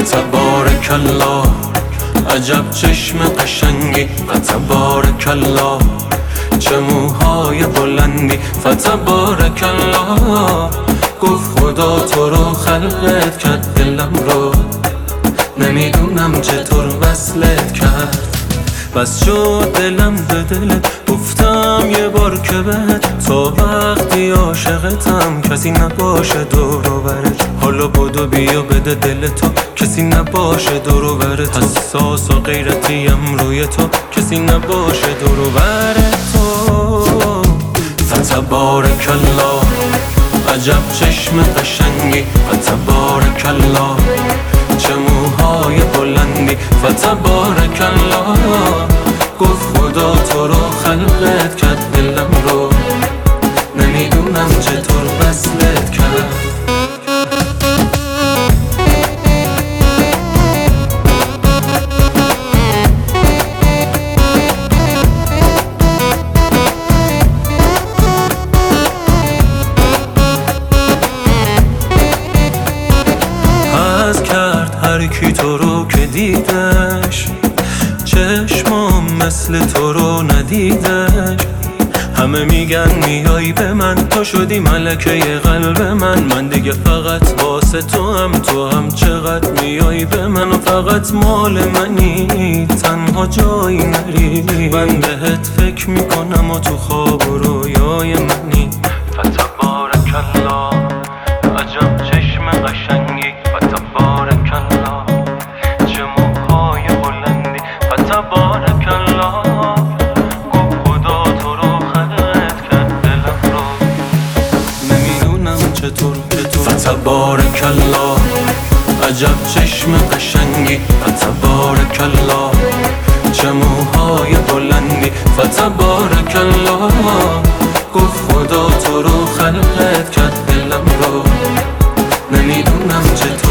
فتبارک الله، عجب چشم قشنگی، فتبارک الله، چه موهای بلندی، فتبارک الله. گفت خدا تو رو خلقت کرد، دلم رو نمیدونم چطور وصلت کرد. بس شد دلم به دلت، گفتم یه بار که بهت، تا وقتی عاشقتم کسی نباشه دور و برت. حالا بدو بیا بده دل تو، کسی نباشه دور و برت. حساس و غیرتیم روی تو، کسی نباشه دور و برت تو. فتبارک الله، عجب چشم قشنگی، فتبارک الله، چه موهای بلندی، فتبارک الله. گفت خدا تو رو خلقت کرد، دلم رو نمیدونم چطور وصلت کرد. هر کی تو رو که دیدش، چشمام مثل تو رو ندیدش. همه میگن میای به من، تو شدی ملکه قلب من. من دیگه فقط واسه تو هم چقدر میای به من و فقط مال منی، تنها جایی نری. من بهت فکر میکنم و تو خواب و رویای منی. فتبارک الله، عجب چشم قشنگی، فتبارک الله، چه موهای بلندی، فتبارک الله. گفت خدا تو رو خلقت کرد، دلم رو نمیدونم چطور. فتبارک الله، عجب چشم قشنگی، فتبارک الله، چه موهای بلندی، فتبارک الله. گفت خدا تو رو خلقت کرد، دلم رو نمیدونم چطور.